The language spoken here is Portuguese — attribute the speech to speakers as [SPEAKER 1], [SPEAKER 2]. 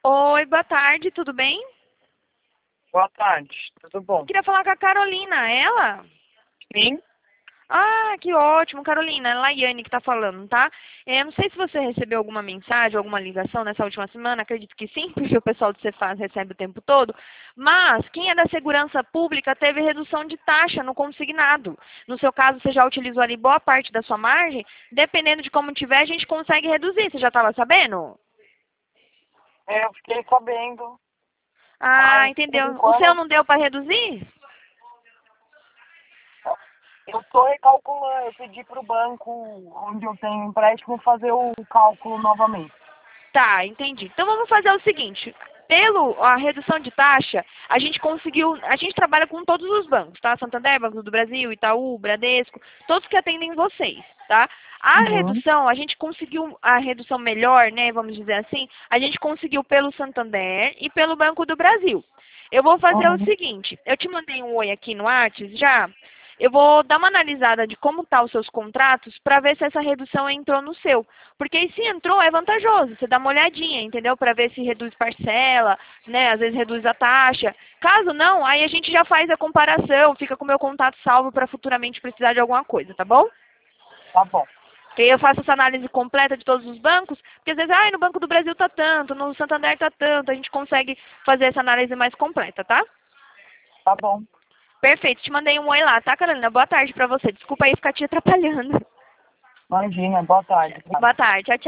[SPEAKER 1] Oi, boa tarde, tudo bem?
[SPEAKER 2] Boa tarde, tudo bom?
[SPEAKER 1] Queria falar com a Carolina, ela?
[SPEAKER 2] Sim,
[SPEAKER 1] Ah, que ótimo, Carolina, é a Laiane que tá falando, tá? Não sei se você recebeu alguma mensagem, alguma ligação nessa última semana, acredito que sim, porque o pessoal do Cefaz recebe o tempo todo, mas quem é da segurança pública teve redução de taxa no consignado. No seu caso, você já utilizou ali boa parte da sua margem, dependendo de como tiver, a gente consegue reduzir, você já estava sabendo?
[SPEAKER 2] eu fiquei sabendo,
[SPEAKER 1] Ah,
[SPEAKER 2] mas por
[SPEAKER 1] entendeu. O seu
[SPEAKER 2] enquanto
[SPEAKER 1] não deu para reduzir?
[SPEAKER 2] eu estou recalculando, eu pedi para o banco onde eu tenho empréstimo fazer o cálculo novamente.
[SPEAKER 1] Tá, entendi. Então vamos fazer o seguinte, pelo a redução de taxa, a gente trabalha com todos os bancos, tá? Santander, Banco do Brasil, Itaú, Bradesco, todos que atendem vocês, tá? A
[SPEAKER 2] Uhum.
[SPEAKER 1] redução, a gente conseguiu a redução melhor, né, vamos dizer assim, a gente conseguiu pelo Santander e pelo Banco do Brasil. Eu vou fazer o
[SPEAKER 2] Uhum.
[SPEAKER 1] seguinte, eu te mandei um oi aqui no Whats já, eu vou dar uma analisada de como estão os seus contratos para ver se essa redução entrou no seu. Porque se entrou, é vantajoso. Você dá uma olhadinha, entendeu? Para ver se reduz parcela, né? Às vezes reduz a taxa. Caso não, aí a gente já faz a comparação, fica com o meu contato salvo para futuramente precisar de alguma coisa, tá bom?
[SPEAKER 2] Tá bom,
[SPEAKER 1] Que aí eu faço essa análise completa de todos os bancos, porque às vezes, no Banco do Brasil tá tanto, no Santander tá tanto, a gente consegue fazer essa análise mais completa, tá?
[SPEAKER 2] tá bom.
[SPEAKER 1] Perfeito, te mandei um oi lá, tá, Carolina? Boa tarde pra você. Desculpa aí ficar te atrapalhando.
[SPEAKER 2] Imagina, boa tarde.
[SPEAKER 1] Boa tarde, tchau, tchau.